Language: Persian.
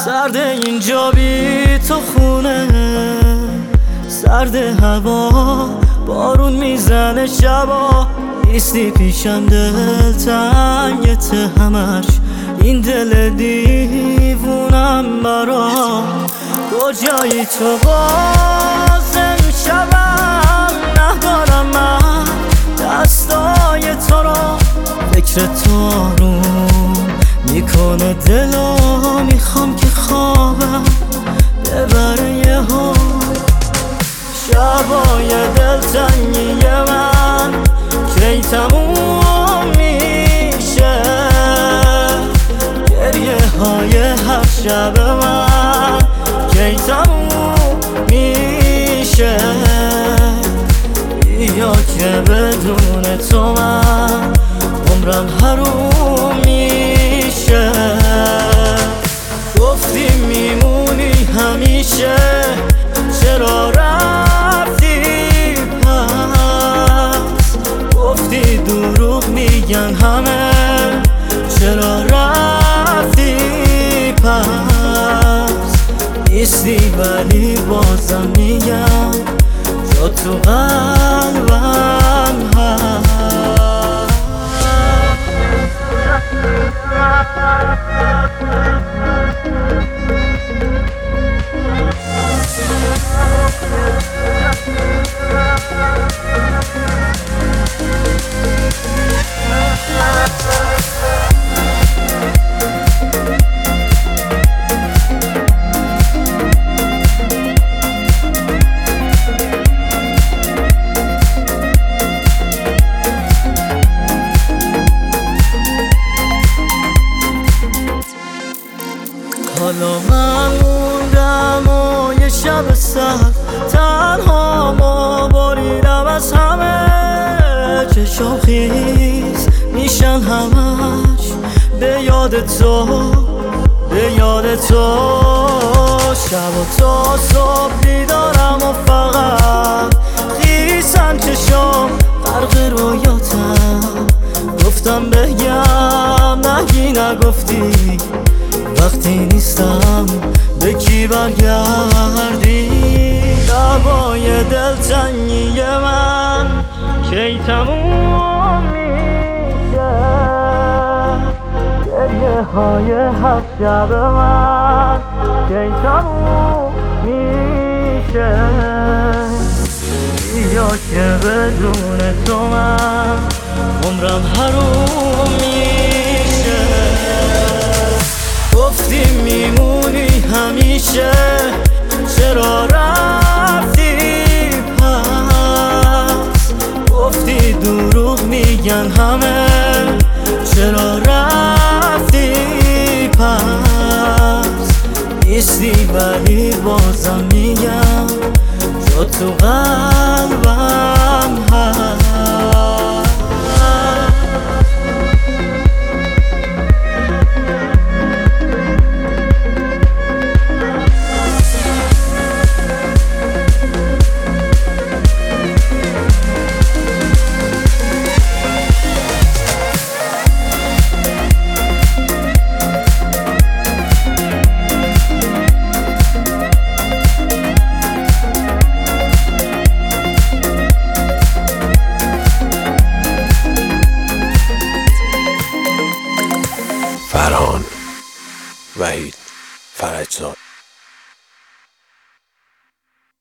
سرد اینجا بی تو خونه، سرد هوا، بارون میزنه شبا، نیستی پیشم دلتنگت همش، این دل دیوونم برا کجایی تو باز امشبم، ندارم من دستای تو را، فکر تو آروم میکنه دلو، میخوام که خوابم ببره یهو، شبای دلتنگی من کی تموم میشه، گریه های هر شب من کی تموم میشه، یا که بدون تو من عمرم حروم میشه. گفتی میمونی همیشه، چرا رفتی پس؟ گفتی دروغ میگن همه، چرا رفتی پس؟ نیستی ولی بازم میگم جا تو قلبم هست. حالا من موندم و یه شب سرد تنها ما بریدم از همه، چشم خیز میشن همش به یاد تو، به یاد تو، شب و تا صبح بیدارم و فقط خیسن چشم غرق رویاتم، گفتم بگم نگی نگفتی، وقتی نیستم به کی برگردی، دعوای دلتنگی من کی تموم میشه، گریه های هر شب من کی تموم میشه، یا که بدون تو من عمرم حروم میشه. گفتی میمونی همیشه، چرا رفتی پس؟ گفتی دروغ میگن همه، چرا رفتی پس؟ نیستی ولی بازم میگم جا تو قلبم هست. فرهان وحید فرجزاد.